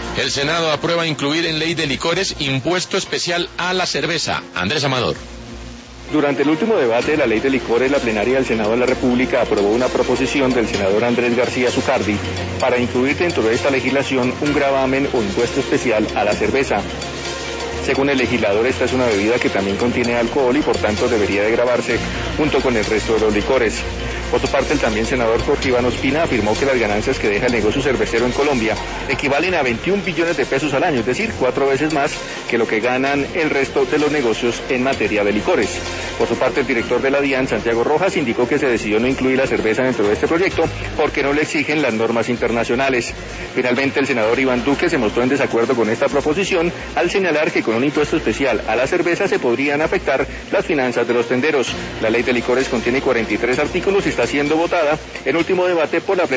El Senado aprueba incluir en ley de licores impuesto especial a la cerveza. Andrés Amador. Durante el último debate de la ley de licores, la plenaria del Senado de la República aprobó una proposición del senador Andrés García Zucardi para incluir dentro de esta legislación un gravamen o impuesto especial a la cerveza. Según el legislador, esta es una bebida que también contiene alcohol y por tanto debería de gravarse junto con el resto de los licores. Por su parte, el también senador Jorge Iván Ospina afirmó que las ganancias que deja el negocio cervecero en Colombia equivalen a 21 billones de pesos al año, es decir, 4 veces más que lo que ganan el resto de los negocios en materia de licores. Por su parte, el director de la DIAN, Santiago Rojas, indicó que se decidió no incluir la cerveza dentro de este proyecto porque no le exigen las normas internacionales. Finalmente, el senador Iván Duque se mostró en desacuerdo con esta proposición al señalar que con un impuesto especial a la cerveza se podrían afectar las finanzas de los tenderos. La ley de licores contiene 43 artículos y está siendo votada en último debate por la